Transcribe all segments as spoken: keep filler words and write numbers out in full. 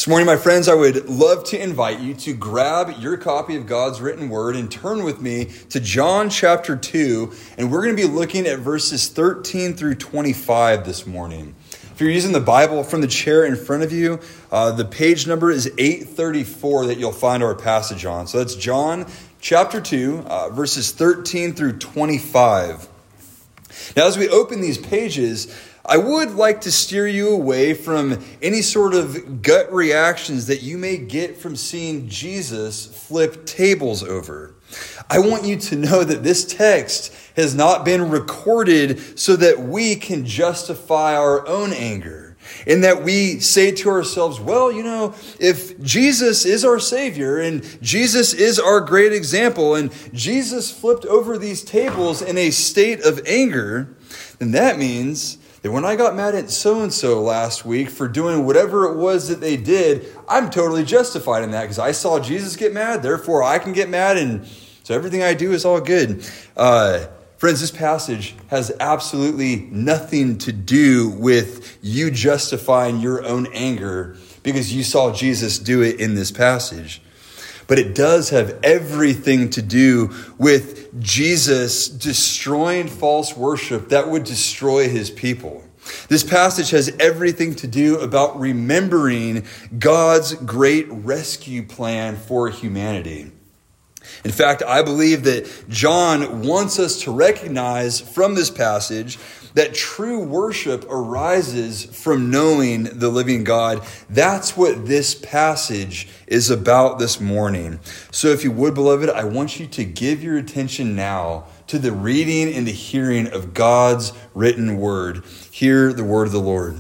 This morning, my friends, I would love to invite you to grab your copy of God's written word and turn with me to John chapter two, and we're going to be looking at verses thirteen through twenty-five this morning. If you're using the Bible from the chair in front of you, uh, the page number is eight thirty-four that you'll find our passage on. So that's John chapter two, uh, verses thirteen through twenty-five. Now, as we open these pages, I would like to steer you away from any sort of gut reactions that you may get from seeing Jesus flip tables over. I want you to know that this text has not been recorded so that we can justify our own anger, and that we say to ourselves, well, you know, if Jesus is our Savior and Jesus is our great example and Jesus flipped over these tables in a state of anger, then that means that when I got mad at so-and-so last week for doing whatever it was that they did, I'm totally justified in that because I saw Jesus get mad, therefore I can get mad, and so everything I do is all good. Uh, friends, this passage has absolutely nothing to do with you justifying your own anger because you saw Jesus do it in this passage. But it does have everything to do with Jesus destroying false worship that would destroy his people. This passage has everything to do about remembering God's great rescue plan for humanity. In fact, I believe that John wants us to recognize from this passage that true worship arises from knowing the living God. That's what this passage is about this morning. So if you would, beloved, I want you to give your attention now to the reading and the hearing of God's written word. Hear the word of the Lord.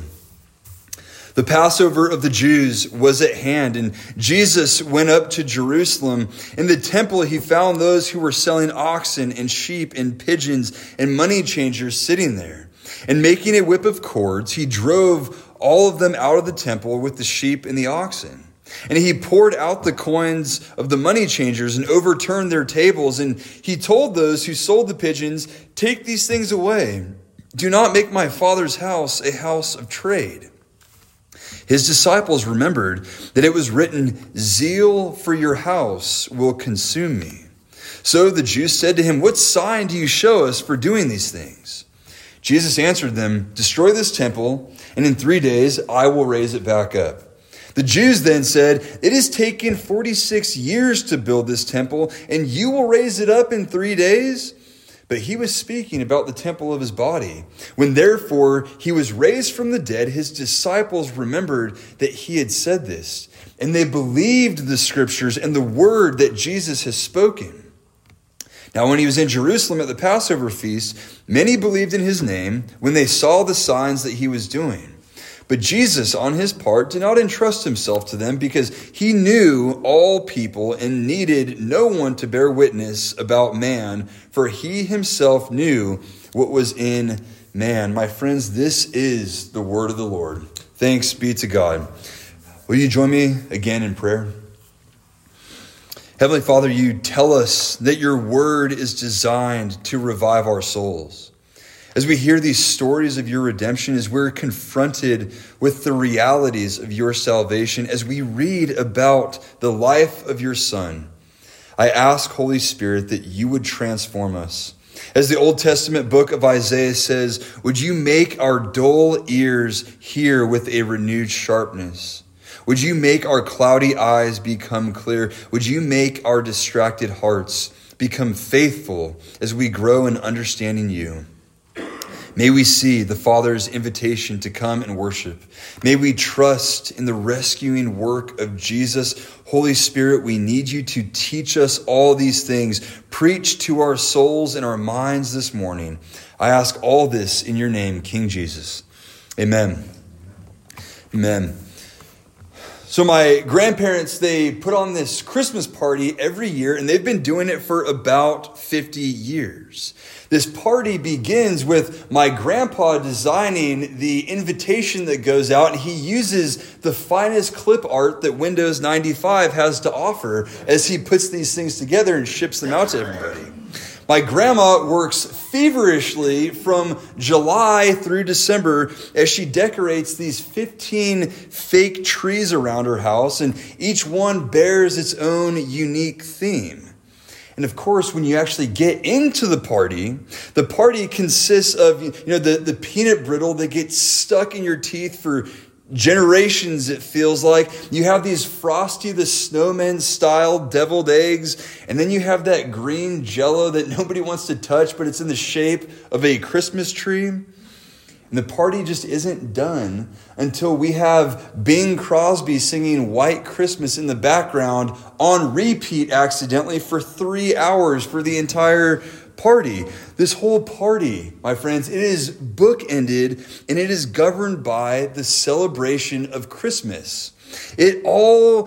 The Passover of the Jews was at hand, and Jesus went up to Jerusalem. In the temple, he found those who were selling oxen and sheep and pigeons and money changers sitting there. And making a whip of cords, he drove all of them out of the temple with the sheep and the oxen. And he poured out the coins of the money changers and overturned their tables. And he told those who sold the pigeons, "Take these things away. Do not make my Father's house a house of trade." His disciples remembered that it was written, "Zeal for your house will consume me." So the Jews said to him, "What sign do you show us for doing these things?" Jesus answered them, "Destroy this temple, and in three days I will raise it back up." The Jews then said, "It has taken forty-six years to build this temple, and you will raise it up in three days? But he was speaking about the temple of his body. When therefore he was raised from the dead, his disciples remembered that he had said this, and they believed the scriptures and the word that Jesus has spoken. Now when he was in Jerusalem at the Passover feast, many believed in his name when they saw the signs that he was doing. But Jesus, on his part, did not entrust himself to them because he knew all people and needed no one to bear witness about man, for he himself knew what was in man. My friends, this is the word of the Lord. Thanks be to God. Will you join me again in prayer? Heavenly Father, you tell us that your word is designed to revive our souls. As we hear these stories of your redemption, as we're confronted with the realities of your salvation, as we read about the life of your Son, I ask, Holy Spirit, that you would transform us. As the Old Testament book of Isaiah says, would you make our dull ears hear with a renewed sharpness? Would you make our cloudy eyes become clear? Would you make our distracted hearts become faithful as we grow in understanding you? May we see the Father's invitation to come and worship. May we trust in the rescuing work of Jesus. Holy Spirit, we need you to teach us all these things. Preach to our souls and our minds this morning. I ask all this in your name, King Jesus. Amen. Amen. So my grandparents, they put on this Christmas party every year, and they've been doing it for about fifty years. This party begins with my grandpa designing the invitation that goes out, and he uses the finest clip art that Windows ninety-five has to offer as he puts these things together and ships them out to everybody. My grandma works feverishly from July through December as she decorates these fifteen fake trees around her house, and each one bears its own unique theme. And of course, when you actually get into the party, the party consists of, you know, the, the peanut brittle that gets stuck in your teeth for generations, it feels like. You have these Frosty the Snowman style deviled eggs, and then you have that green Jell-O that nobody wants to touch, but it's in the shape of a Christmas tree. And the party just isn't done until we have Bing Crosby singing White Christmas in the background on repeat accidentally for three hours for the entire party. This whole party, my friends, it is bookended and it is governed by the celebration of Christmas. It all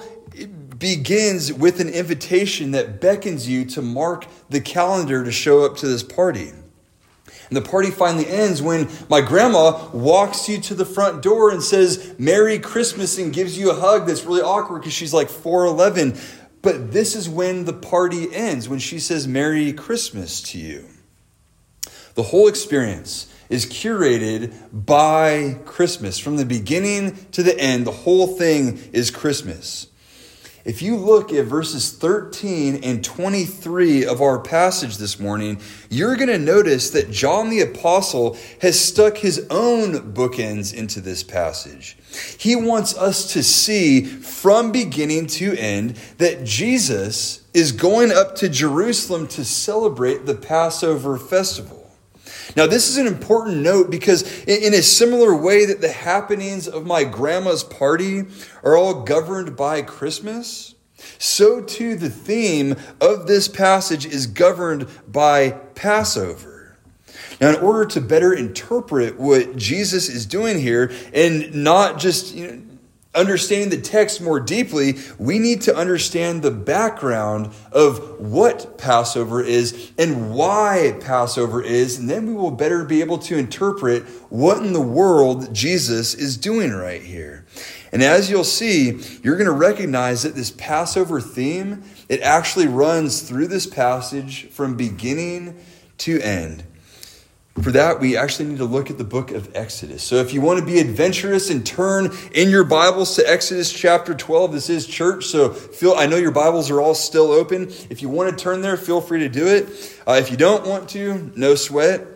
begins with an invitation that beckons you to mark the calendar to show up to this party. And the party finally ends when my grandma walks you to the front door and says, "Merry Christmas," and gives you a hug that's really awkward because she's like four eleven. But this is when the party ends, when she says, "Merry Christmas" to you. The whole experience is curated by Christmas. From the beginning to the end, the whole thing is Christmas. If you look at verses thirteen and twenty-three of our passage this morning, you're going to notice that John the Apostle has stuck his own bookends into this passage. He wants us to see from beginning to end that Jesus is going up to Jerusalem to celebrate the Passover festival. Now, this is an important note because in a similar way that the happenings of my grandma's party are all governed by Christmas, so too the theme of this passage is governed by Passover. Now, in order to better interpret what Jesus is doing here and not just, you know, understanding the text more deeply, we need to understand the background of what Passover is and why Passover is, and then we will better be able to interpret what in the world Jesus is doing right here. And as you'll see, you're going to recognize that this Passover theme, it actually runs through this passage from beginning to end. For that, we actually need to look at the book of Exodus. So if you want to be adventurous and turn in your Bibles to Exodus chapter twelve, this is church, so feel, I know your Bibles are all still open. If you want to turn there, feel free to do it. Uh, if you don't want to, no sweat.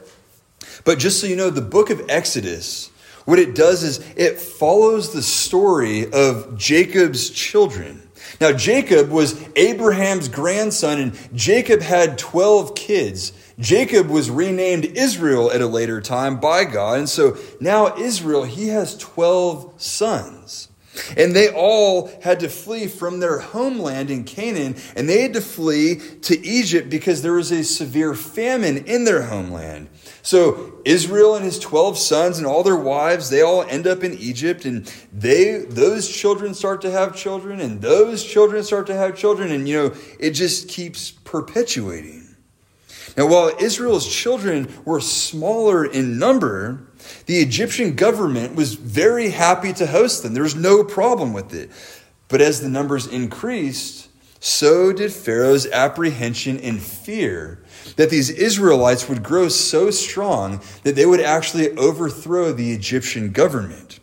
But just so you know, the book of Exodus, what it does is it follows the story of Jacob's children. Now, Jacob was Abraham's grandson, and Jacob had twelve kids. Jacob was renamed Israel at a later time by God. And so now Israel, he has twelve sons. And they all had to flee from their homeland in Canaan. And they had to flee to Egypt because there was a severe famine in their homeland. So Israel and his twelve sons and all their wives, they all end up in Egypt. And they those children start to have children. And those children start to have children. And, you know, it just keeps perpetuating. Now, while Israel's children were smaller in number, the Egyptian government was very happy to host them. There was no problem with it. But as the numbers increased, so did Pharaoh's apprehension and fear that these Israelites would grow so strong that they would actually overthrow the Egyptian government.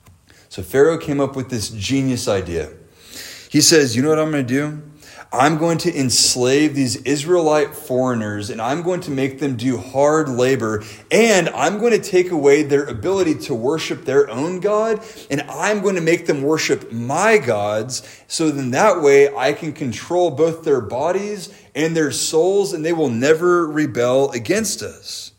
So Pharaoh came up with this genius idea. He says, you know what I'm going to do? I'm going to enslave these Israelite foreigners, and I'm going to make them do hard labor, and I'm going to take away their ability to worship their own God, and I'm going to make them worship my gods, so then that way I can control both their bodies and their souls, and they will never rebel against us.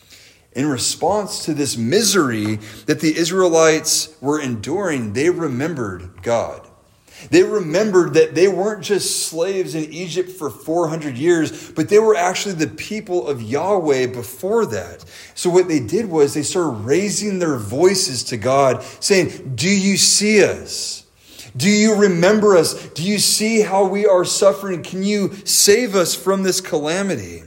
In response to this misery that the Israelites were enduring, they remembered God. They remembered that they weren't just slaves in Egypt for four hundred years, but they were actually the people of Yahweh before that. So what they did was they started raising their voices to God, saying, do you see us? Do you remember us? Do you see how we are suffering? Can you save us from this calamity?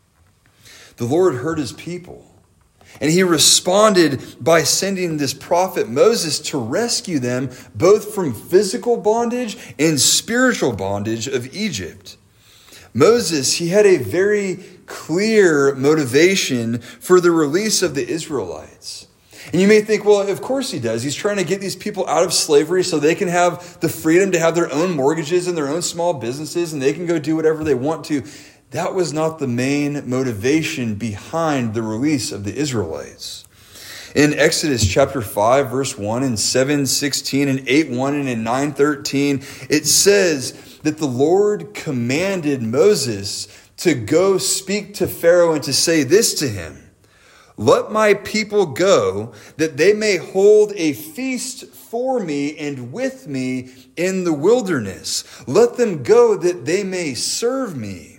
The Lord heard his people. And he responded by sending this prophet Moses to rescue them both from physical bondage and spiritual bondage of Egypt. Moses, he had a very clear motivation for the release of the Israelites. And you may think, well, of course he does. He's trying to get these people out of slavery so they can have the freedom to have their own mortgages and their own small businesses, and they can go do whatever they want to. That was not the main motivation behind the release of the Israelites. In Exodus chapter five, verse one, and seven sixteen, and eight one, and in nine thirteen, it says that the Lord commanded Moses to go speak to Pharaoh and to say this to him: "Let my people go, that they may hold a feast for me and with me in the wilderness. Let them go, that they may serve me."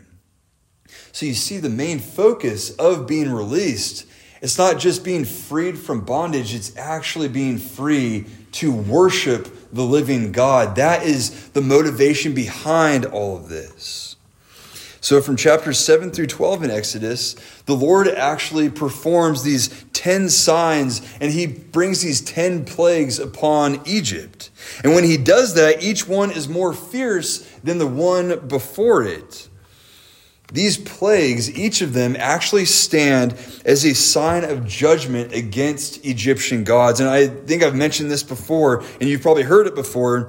So you see, the main focus of being released, it's not just being freed from bondage, it's actually being free to worship the living God. That is the motivation behind all of this. So from chapters seven through twelve in Exodus, the Lord actually performs these ten signs, and he brings these ten plagues upon Egypt. And when he does that, each one is more fierce than the one before it. These plagues, each of them actually stand as a sign of judgment against Egyptian gods. And I think I've mentioned this before, and you've probably heard it before,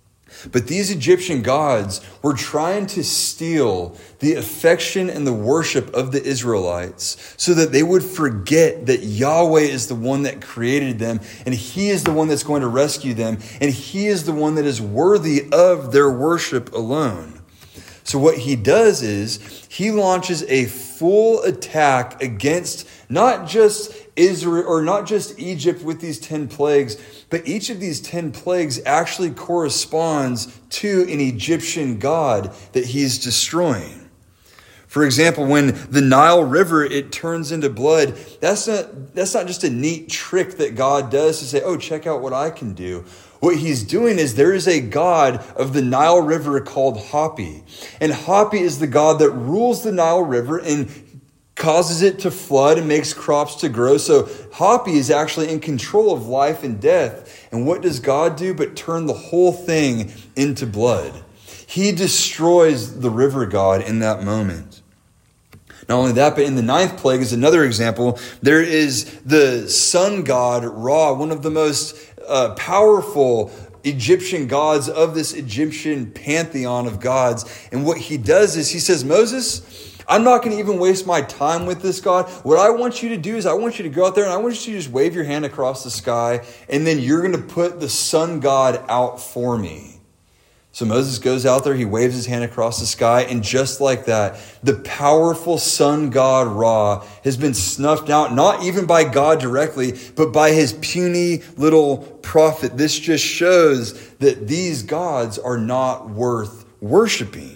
but these Egyptian gods were trying to steal the affection and the worship of the Israelites so that they would forget that Yahweh is the one that created them, and he is the one that's going to rescue them, and he is the one that is worthy of their worship alone. So what he does is he launches a full attack against not just Israel or not just Egypt with these ten plagues, but each of these ten plagues actually corresponds to an Egyptian god that he's destroying. For example, when the Nile River, it turns into blood, that's not, that's not just a neat trick that God does to say, oh, check out what I can do. What he's doing is there is a god of the Nile River called Hapi. And Hapi is the god that rules the Nile River and causes it to flood and makes crops to grow. So Hapi is actually in control of life and death. And what does God do but turn the whole thing into blood? He destroys the river god in that moment. Not only that, but in the ninth plague is another example. There is the sun god Ra, one of the most uh, powerful Egyptian gods of this Egyptian pantheon of gods. And what he does is he says, Moses, I'm not going to even waste my time with this God. What I want you to do is I want you to go out there and I want you to just wave your hand across the sky, and then you're going to put the sun god out for me. So Moses goes out there, he waves his hand across the sky, and just like that, the powerful sun god Ra has been snuffed out, not even by God directly, but by his puny little prophet. This just shows that these gods are not worth worshiping.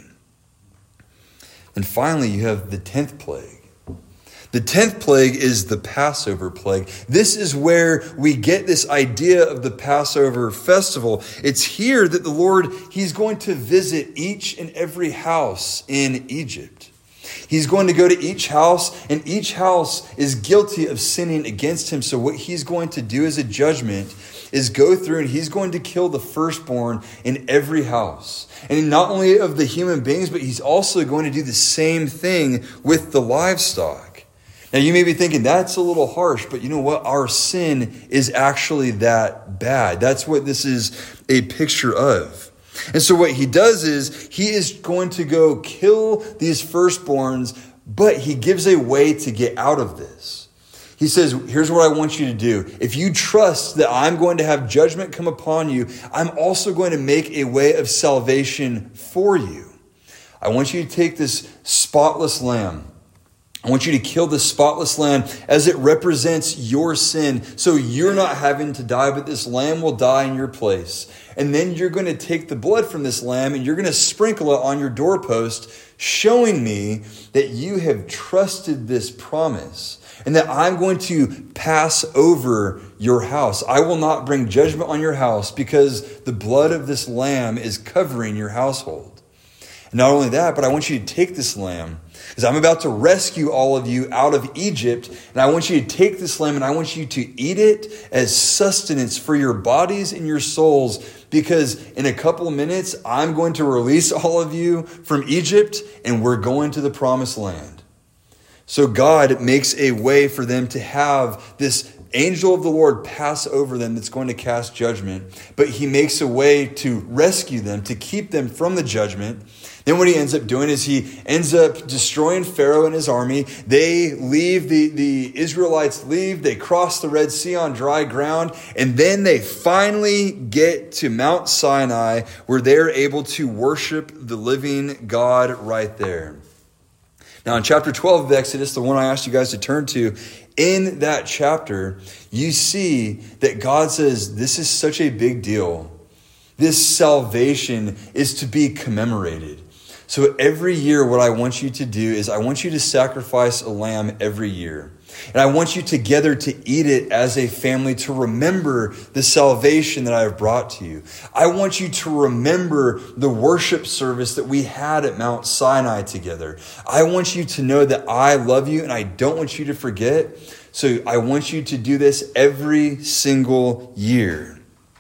And finally, you have the tenth plague. The tenth plague is the Passover plague. This is where we get this idea of the Passover festival. It's here that the Lord, he's going to visit each and every house in Egypt. He's going to go to each house, and each house is guilty of sinning against him. So what he's going to do as a judgment is go through and he's going to kill the firstborn in every house. And not only of the human beings, but he's also going to do the same thing with the livestock. Now, you may be thinking, that's a little harsh, but you know what? Our sin is actually that bad. That's what this is a picture of. And so what he does is he is going to go kill these firstborns, but he gives a way to get out of this. He says, here's what I want you to do. If you trust that I'm going to have judgment come upon you, I'm also going to make a way of salvation for you. I want you to take this spotless lamb. I want you to kill this spotless lamb as it represents your sin. So you're not having to die, but this lamb will die in your place. And then you're going to take the blood from this lamb and you're going to sprinkle it on your doorpost, showing me that you have trusted this promise and that I'm going to pass over your house. I will not bring judgment on your house because the blood of this lamb is covering your household. And not only that, but I want you to take this lamb, because I'm about to rescue all of you out of Egypt. And I want you to take this lamb and I want you to eat it as sustenance for your bodies and your souls. Because in a couple of minutes, I'm going to release all of you from Egypt and we're going to the promised land. So God makes a way for them to have this angel of the Lord pass over them that's going to cast judgment. But he makes a way to rescue them, to keep them from the judgment. Then what he ends up doing is he ends up destroying Pharaoh and his army. They leave, the, the Israelites leave, they cross the Red Sea on dry ground, and then they finally get to Mount Sinai where they're able to worship the living God right there. Now in chapter twelve of Exodus, the one I asked you guys to turn to, in that chapter, you see that God says this is such a big deal. This salvation is to be commemorated. So every year what I want you to do is I want you to sacrifice a lamb every year. And I want you together to eat it as a family to remember the salvation that I have brought to you. I want you to remember the worship service that we had at Mount Sinai together. I want you to know that I love you and I don't want you to forget. So I want you to do this every single year.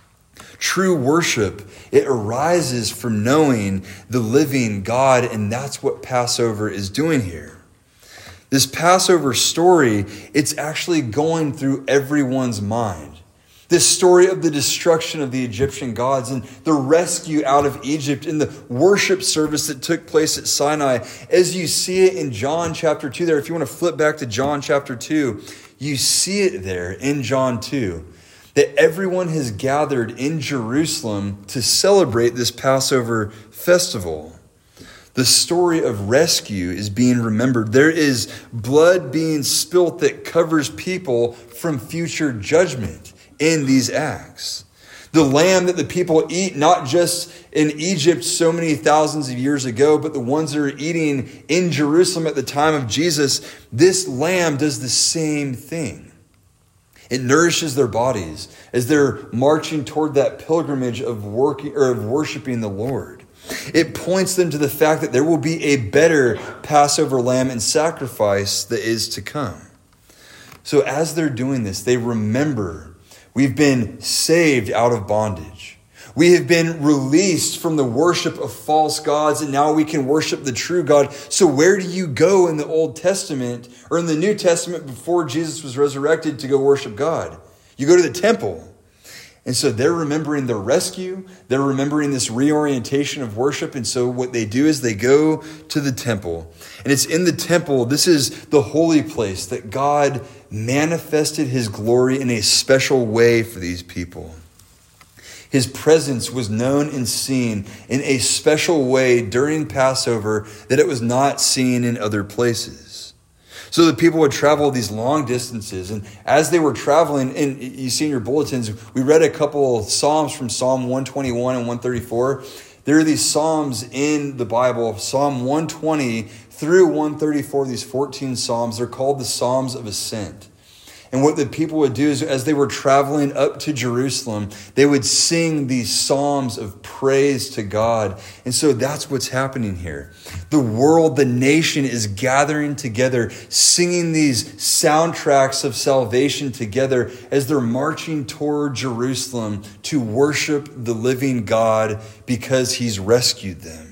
True worship, it arises from knowing the living God, and that's what Passover is doing here. This Passover story, it's actually going through everyone's mind. This story of the destruction of the Egyptian gods and the rescue out of Egypt and the worship service that took place at Sinai. As you see it in John chapter two there, if you want to flip back to John chapter two, you see it there in John two. That everyone has gathered in Jerusalem to celebrate this Passover festival. The story of rescue is being remembered. There is blood being spilt that covers people from future judgment in these acts. The lamb that the people eat, not just in Egypt so many thousands of years ago, but the ones that are eating in Jerusalem at the time of Jesus, this lamb does the same thing. It nourishes their bodies as they're marching toward that pilgrimage of working or of worshiping the Lord. It points them to the fact that there will be a better Passover lamb and sacrifice that is to come. So as they're doing this, they remember we've been saved out of bondage. We have been released from the worship of false gods, and now we can worship the true God. So where do you go in the Old Testament or in the New Testament before Jesus was resurrected to go worship God? You go to the temple. And so they're remembering their rescue. They're remembering this reorientation of worship. And so what they do is they go to the temple. And it's in the temple, this is the holy place that God manifested his glory in a special way for these people. His presence was known and seen in a special way during Passover that it was not seen in other places. So the people would travel these long distances. And as they were traveling, and you see in your bulletins, we read a couple of Psalms from Psalm one twenty-one and one thirty-four. There are these Psalms in the Bible, Psalm one twenty through one thirty-four, these fourteen Psalms. They're called the Psalms of Ascent. And what the people would do is as they were traveling up to Jerusalem, they would sing these psalms of praise to God. And so that's what's happening here. The world, the nation is gathering together, singing these soundtracks of salvation together as they're marching toward Jerusalem to worship the living God because he's rescued them.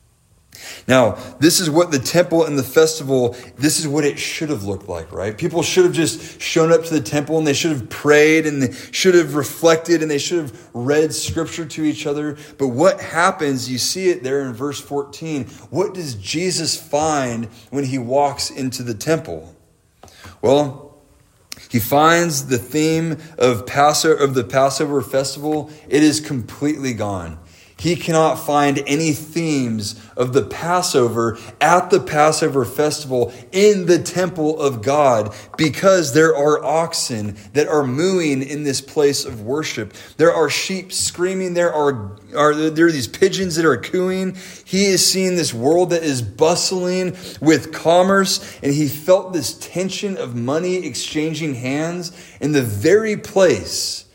Now, this is what the temple and the festival, this is what it should have looked like, right? People should have just shown up to the temple and they should have prayed and they should have reflected and they should have read scripture to each other. But what happens, you see it there in verse fourteen. What does Jesus find when he walks into the temple? Well, he finds the theme of Passover, of the Passover festival. It is completely gone. He cannot find any themes of the Passover at the Passover festival in the temple of God because there are oxen that are mooing in this place of worship. There are sheep screaming. There are, are, there are these pigeons that are cooing. He is seeing this world that is bustling with commerce, and he felt this tension of money exchanging hands in the very place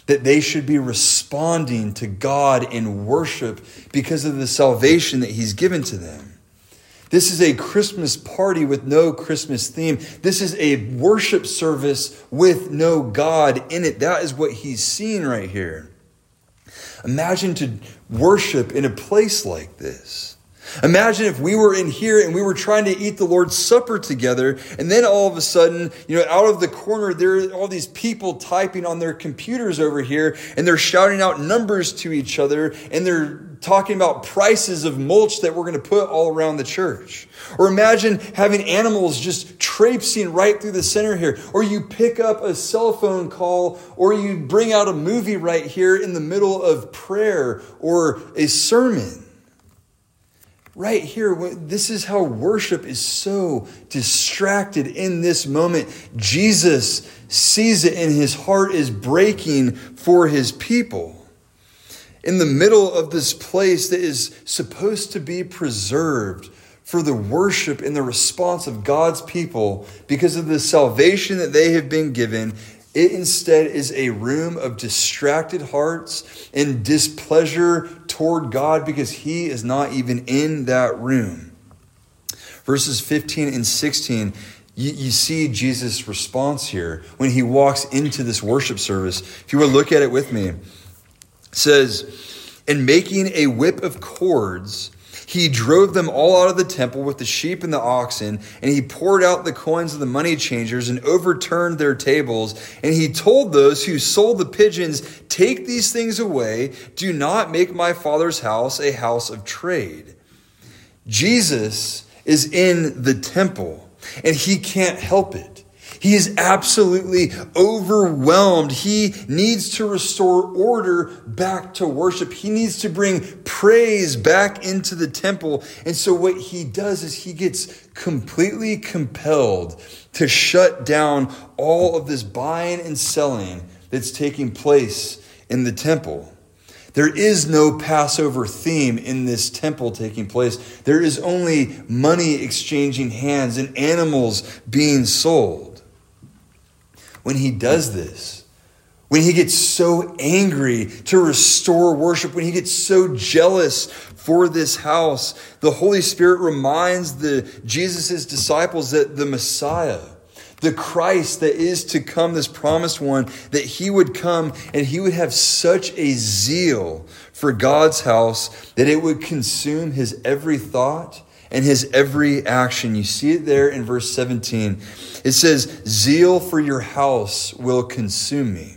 that they should be responding to God in worship because of the salvation that he's given to them. This is a Christmas party with no Christmas theme. This is a worship service with no God in it. That is what he's seeing right here. Imagine to worship in a place like this. Imagine if we were in here and we were trying to eat the Lord's Supper together, and then all of a sudden, you know, out of the corner, there are all these people typing on their computers over here, and they're shouting out numbers to each other, and they're talking about prices of mulch that we're going to put all around the church. Or imagine having animals just traipsing right through the center here. Or you pick up a cell phone call, or you bring out a movie right here in the middle of prayer or a sermon. Right here, this is how worship is so distracted in this moment. Jesus sees it and his heart is breaking for his people. In the middle of this place that is supposed to be preserved for the worship and the response of God's people because of the salvation that they have been given, it instead is a room of distracted hearts and displeasure toward God because he is not even in that room. Verses fifteen and sixteen, you, you see Jesus' response here when he walks into this worship service. If you would look at it with me, it says, "And making a whip of cords, he drove them all out of the temple with the sheep and the oxen, and he poured out the coins of the money changers and overturned their tables. And he told those who sold the pigeons, 'Take these things away. Do not make my Father's house a house of trade.'" Jesus is in the temple, and he can't help it. He is absolutely overwhelmed. He needs to restore order back to worship. He needs to bring praise back into the temple. And so what he does is he gets completely compelled to shut down all of this buying and selling that's taking place in the temple. There is no Passover theme in this temple taking place. There is only money exchanging hands and animals being sold. When he does this, when he gets so angry to restore worship, when he gets so jealous for this house, the Holy Spirit reminds the Jesus' disciples that the Messiah, the Christ that is to come, this promised one, that he would come and he would have such a zeal for God's house that it would consume his every thought and his every action. You see it there in verse seventeen. It says, "Zeal for your house will consume me."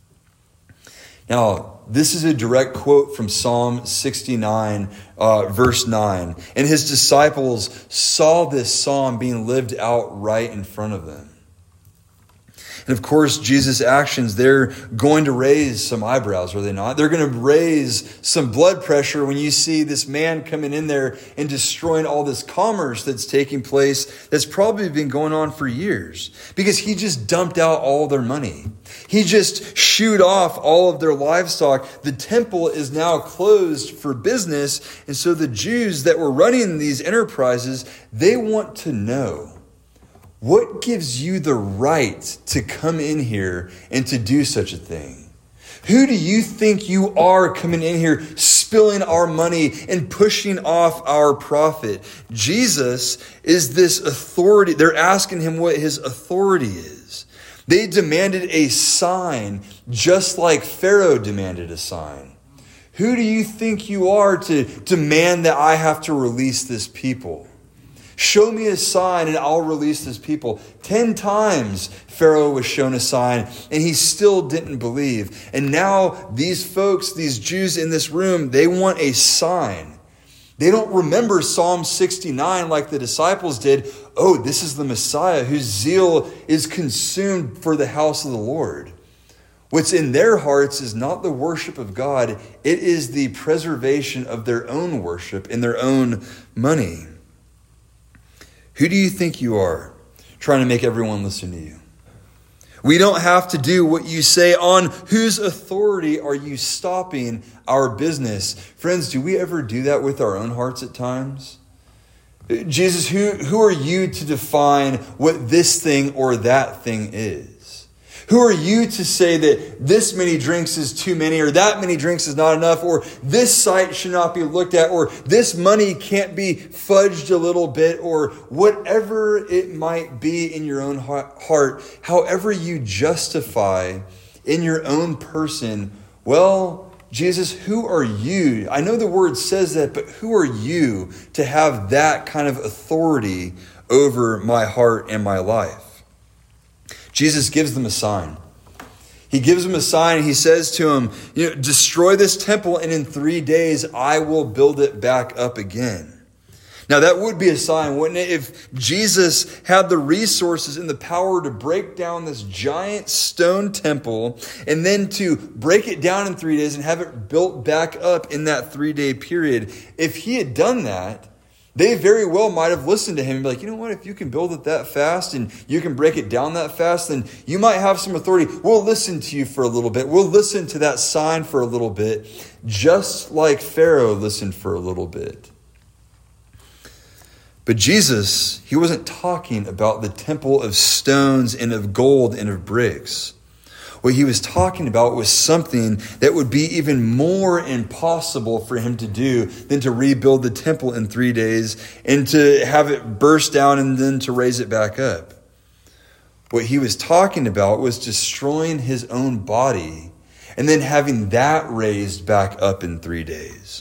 Now, this is a direct quote from Psalm sixty-nine, uh, verse nine. And his disciples saw this psalm being lived out right in front of them. And of course, Jesus' actions, they're going to raise some eyebrows, are they not? They're going to raise some blood pressure when you see this man coming in there and destroying all this commerce that's taking place that's probably been going on for years. Because he just dumped out all their money. He just shooed off all of their livestock. The temple is now closed for business. And so the Jews that were running these enterprises, they want to know, what gives you the right to come in here and to do such a thing? Who do you think you are coming in here, spilling our money and pushing off our profit? Jesus is this authority. They're asking him what his authority is. They demanded a sign just like Pharaoh demanded a sign. Who do you think you are to demand that I have to release this people? Show me a sign and I'll release this people. Ten times Pharaoh was shown a sign and he still didn't believe. And now these folks, these Jews in this room, they want a sign. They don't remember Psalm sixty-nine like the disciples did. Oh, this is the Messiah whose zeal is consumed for the house of the Lord. What's in their hearts is not the worship of God. It is the preservation of their own worship and their own money. Who do you think you are, trying to make everyone listen to you? We don't have to do what you say. On whose authority are you stopping our business? Friends, do we ever do that with our own hearts at times? Jesus, who, who are you to define what this thing or that thing is? Who are you to say that this many drinks is too many, or that many drinks is not enough, or this site should not be looked at, or this money can't be fudged a little bit, or whatever it might be in your own heart, however you justify in your own person, well, Jesus, who are you? I know the word says that, but who are you to have that kind of authority over my heart and my life? Jesus gives them a sign. He gives them a sign and he says to them, you know, destroy this temple and in three days I will build it back up again. Now that would be a sign, wouldn't it? If Jesus had the resources and the power to break down this giant stone temple and then to break it down in three days and have it built back up in that three-day period, if he had done that, they very well might have listened to him and be like, you know what, if you can build it that fast and you can break it down that fast, then you might have some authority. We'll listen to you for a little bit. We'll listen to that sign for a little bit, just like Pharaoh listened for a little bit. But Jesus, he wasn't talking about the temple of stones and of gold and of bricks. What he was talking about was something that would be even more impossible for him to do than to rebuild the temple in three days and to have it burst down and then to raise it back up. What he was talking about was destroying his own body and then having that raised back up in three days.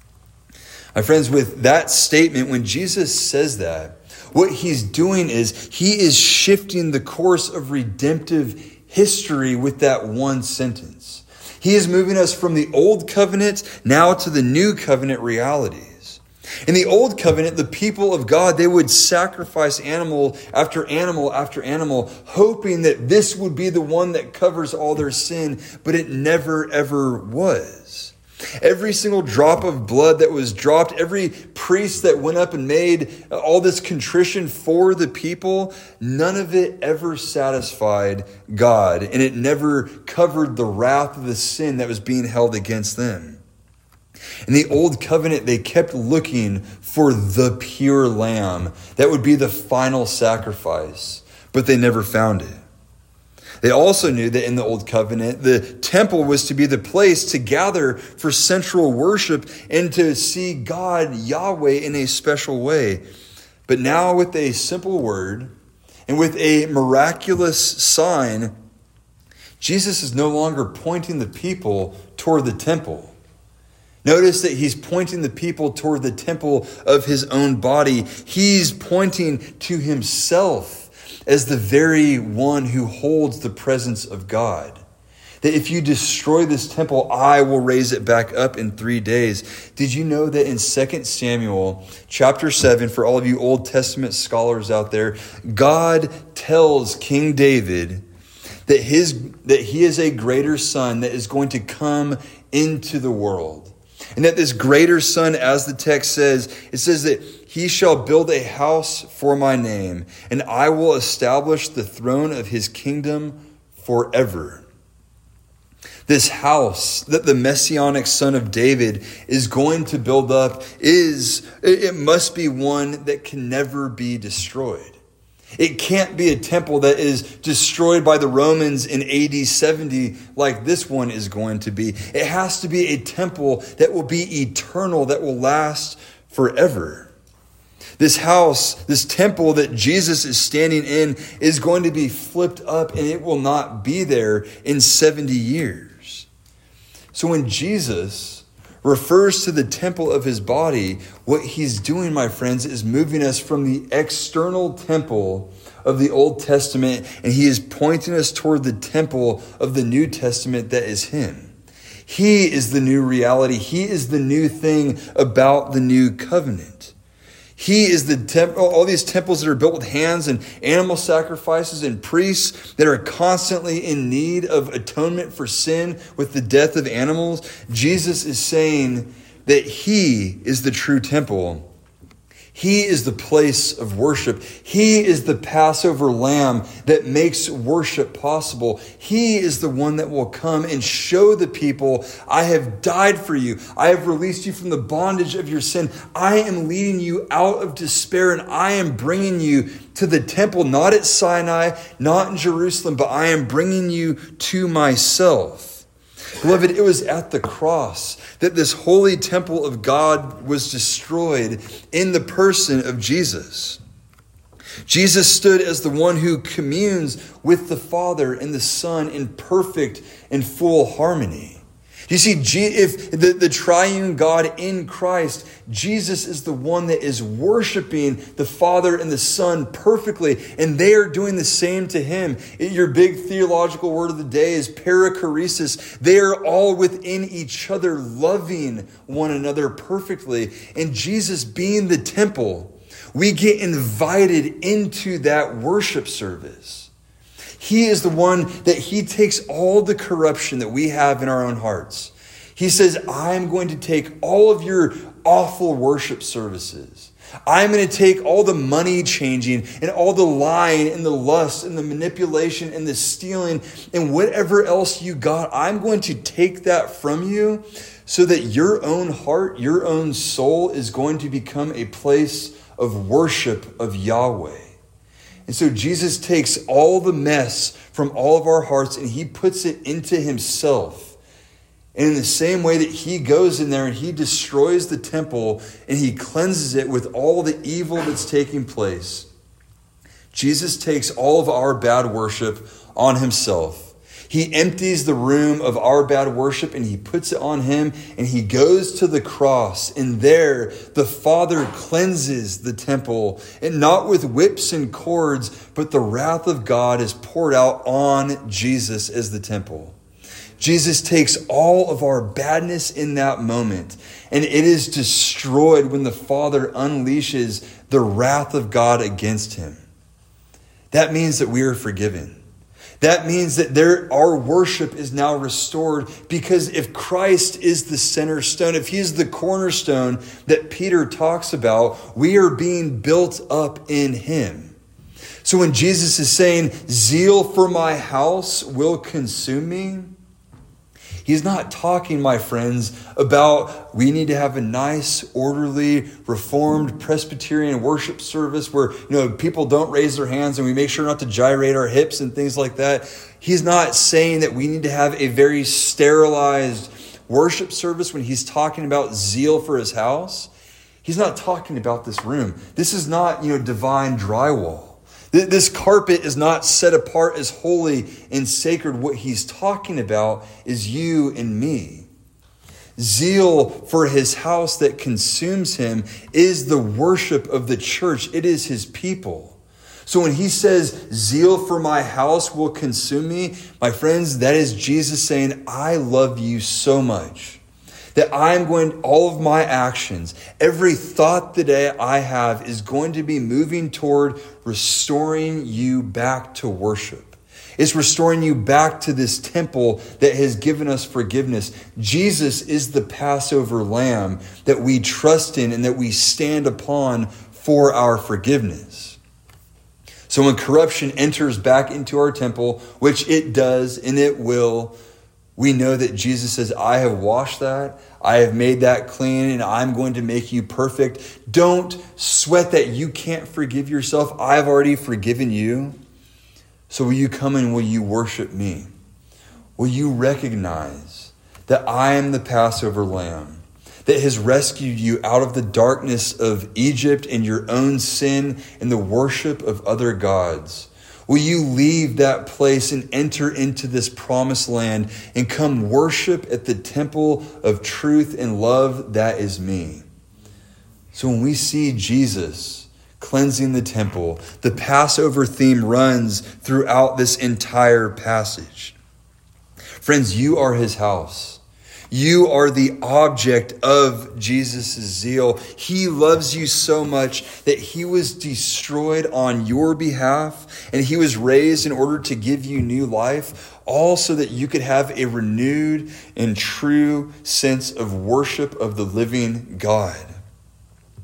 My friends, with that statement, when Jesus says that, what he's doing is he is shifting the course of redemptive history with that one sentence. He is moving us from the old covenant now to the new covenant realities. In the old covenant, the people of God, they would sacrifice animal after animal after animal, hoping that this would be the one that covers all their sin, but it never ever was. Every single drop of blood that was dropped, every priest that went up and made all this contrition for the people, none of it ever satisfied God, and it never covered the wrath of the sin that was being held against them. In the old covenant, they kept looking for the pure lamb that would be the final sacrifice, but they never found it. They also knew that in the Old Covenant, the temple was to be the place to gather for central worship and to see God, Yahweh, in a special way. But now with a simple word and with a miraculous sign, Jesus is no longer pointing the people toward the temple. Notice that he's pointing the people toward the temple of his own body. He's pointing to himself as the very one who holds the presence of God. That if you destroy this temple, I will raise it back up in three days. Did you know that in Second Samuel chapter seven, for all of you Old Testament scholars out there, God tells King David that his that he is a greater son that is going to come into the world. And that this greater son, as the text says, it says that he shall build a house for my name, and I will establish the throne of his kingdom forever. This house that the messianic son of David is going to build up is, it must be one that can never be destroyed. It can't be a temple that is destroyed by the Romans in A D seventy like this one is going to be. It has to be a temple that will be eternal, that will last forever. This house, this temple that Jesus is standing in is going to be flipped up and it will not be there in seventy years. So when Jesus refers to the temple of his body, what he's doing, my friends, is moving us from the external temple of the Old Testament, and he is pointing us toward the temple of the New Testament that is him. He is the new reality. He is the new thing about the new covenant. He is the temple, all these temples that are built with hands and animal sacrifices and priests that are constantly in need of atonement for sin with the death of animals. Jesus is saying that he is the true temple. He is the place of worship. He is the Passover lamb that makes worship possible. He is the one that will come and show the people, I have died for you. I have released you from the bondage of your sin. I am leading you out of despair, and I am bringing you to the temple, not at Sinai, not in Jerusalem, but I am bringing you to myself. Beloved, it was at the cross that this holy temple of God was destroyed in the person of Jesus. Jesus stood as the one who communes with the Father and the Son in perfect and full harmony. You see, if the, the triune God in Christ, Jesus is the one that is worshiping the Father and the Son perfectly, and they are doing the same to him. Your big theological word of the day is perichoresis. They are all within each other, loving one another perfectly. And Jesus being the temple, we get invited into that worship service. He is the one that he takes all the corruption that we have in our own hearts. He says, I'm going to take all of your awful worship services. I'm going to take all the money changing and all the lying and the lust and the manipulation and the stealing and whatever else you got. I'm going to take that from you so that your own heart, your own soul is going to become a place of worship of Yahweh. And so Jesus takes all the mess from all of our hearts and he puts it into himself. And in the same way that he goes in there and he destroys the temple and he cleanses it with all the evil that's taking place, Jesus takes all of our bad worship on himself. He empties the room of our bad worship and he puts it on him, and he goes to the cross, and there the Father cleanses the temple, and not with whips and cords, but the wrath of God is poured out on Jesus as the temple. Jesus takes all of our badness in that moment, and it is destroyed when the Father unleashes the wrath of God against him. That means that we are forgiven. That means that there, our worship is now restored, because if Christ is the center stone, if he's the cornerstone that Peter talks about, we are being built up in him. So when Jesus is saying, zeal for my house will consume me, he's not talking, my friends, about we need to have a nice, orderly, reformed Presbyterian worship service where, you know, people don't raise their hands and we make sure not to gyrate our hips and things like that. He's not saying that we need to have a very sterilized worship service when he's talking about zeal for his house. He's not talking about this room. This is not, you know, divine drywall. This carpet is not set apart as holy and sacred. What he's talking about is you and me. Zeal for his house that consumes him is the worship of the church. It is his people. So when he says, zeal for my house will consume me, my friends, that is Jesus saying, I love you so much that I'm going, all of my actions, every thought that I have is going to be moving toward restoring you back to worship. It's restoring you back to this temple that has given us forgiveness. Jesus is the Passover lamb that we trust in and that we stand upon for our forgiveness. So when corruption enters back into our temple, which it does and it will, we know that Jesus says, I have washed that, I have made that clean, and I'm going to make you perfect. Don't sweat that you can't forgive yourself. I've already forgiven you. So will you come and will you worship me? Will you recognize that I am the Passover lamb that has rescued you out of the darkness of Egypt and your own sin and the worship of other gods? Will you leave that place and enter into this promised land and come worship at the temple of truth and love that is me? So when we see Jesus cleansing the temple, the Passover theme runs throughout this entire passage. Friends, you are his house. You are the object of Jesus' zeal. He loves you so much that he was destroyed on your behalf, and he was raised in order to give you new life, all so that you could have a renewed and true sense of worship of the living God.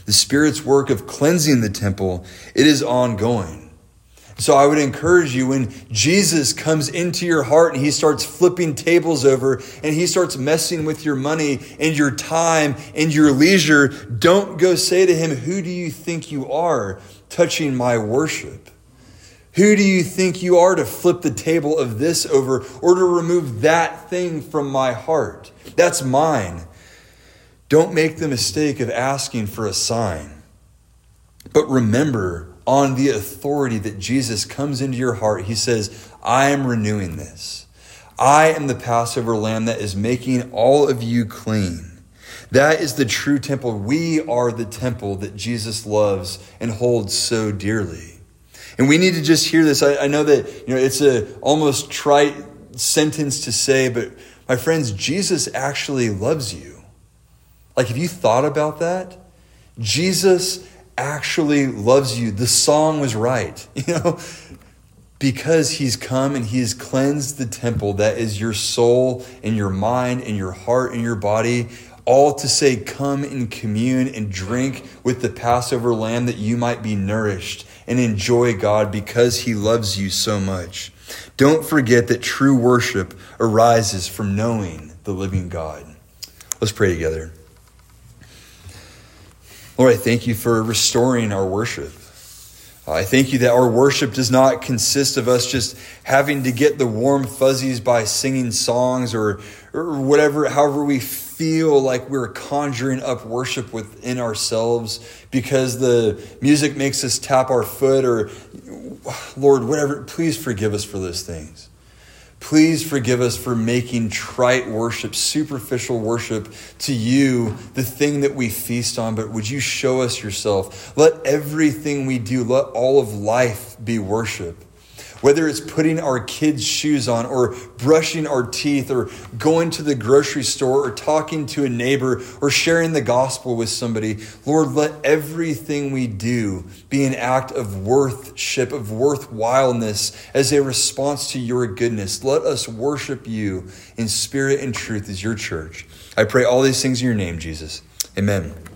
The Spirit's work of cleansing the temple, it is ongoing. So I would encourage you, when Jesus comes into your heart and he starts flipping tables over and he starts messing with your money and your time and your leisure, don't go say to him, "Who do you think you are touching my worship? Who do you think you are to flip the table of this over or to remove that thing from my heart? That's mine." Don't make the mistake of asking for a sign. But remember, on the authority that Jesus comes into your heart, he says, "I am renewing this. I am the Passover lamb that is making all of you clean." That is the true temple. We are the temple that Jesus loves and holds so dearly. And we need to just hear this. I, I know that, you know, it's a almost trite sentence to say, but my friends, Jesus actually loves you. Like, have you thought about that? Jesus actually loves you. The song was right, you know, because he's come and he has cleansed the temple that is your soul and your mind and your heart and your body, all to say, come and commune and drink with the Passover lamb that you might be nourished and enjoy God because he loves you so much. Don't forget that true worship arises from knowing the living God. Let's pray together. Lord, I thank you for restoring our worship. I thank you that our worship does not consist of us just having to get the warm fuzzies by singing songs or, or whatever, however we feel like we're conjuring up worship within ourselves because the music makes us tap our foot or, Lord, whatever. Please forgive us for those things. Please forgive us for making trite worship, superficial worship to you, the thing that we feast on. But would you show us yourself? Let everything we do, let all of life be worship. Whether it's putting our kids' shoes on or brushing our teeth or going to the grocery store or talking to a neighbor or sharing the gospel with somebody, Lord, let everything we do be an act of worship, of worthwhileness as a response to your goodness. Let us worship you in spirit and truth as your church. I pray all these things in your name, Jesus. Amen.